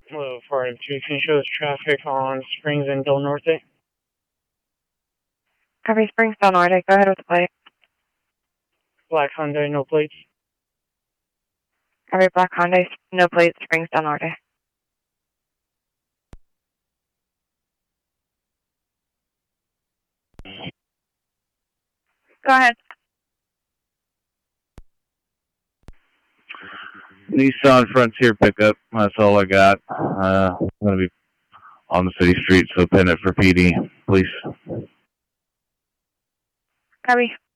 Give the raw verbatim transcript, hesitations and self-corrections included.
Hello, four eight two, can you show us traffic on Springs and Del Norte? Copy, Springs, Del Norte. Go ahead with the plate. Black Hyundai, no plates. Copy, Black Hyundai, no plates, Springs, Del Norte. Go ahead. Nissan Frontier pickup. That's all I got. Uh, I'm going to be on the city street, so pin it for P D, please. Copy.